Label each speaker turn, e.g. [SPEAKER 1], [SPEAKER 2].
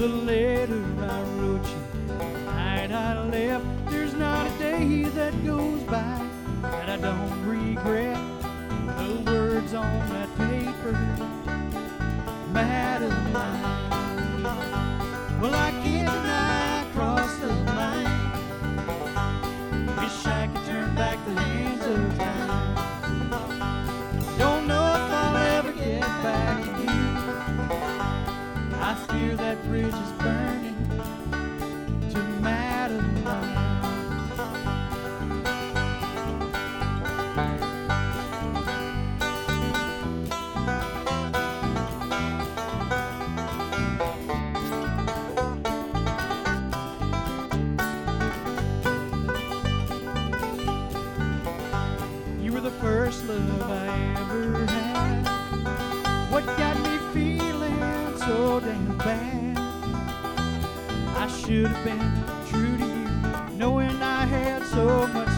[SPEAKER 1] the letter I wrote you the night I left. There's not a day that goes by that I don't regret the words on that paper, Madeline. Well, I can't deny I crossed the line. Wish I could turn back the hands of time. Don't know if I'll ever get back to you. I fear that bridge is burning to Madeline. You were the first love I ever had. What got me feeling so damn bad? I should have been true to you, knowing I had so much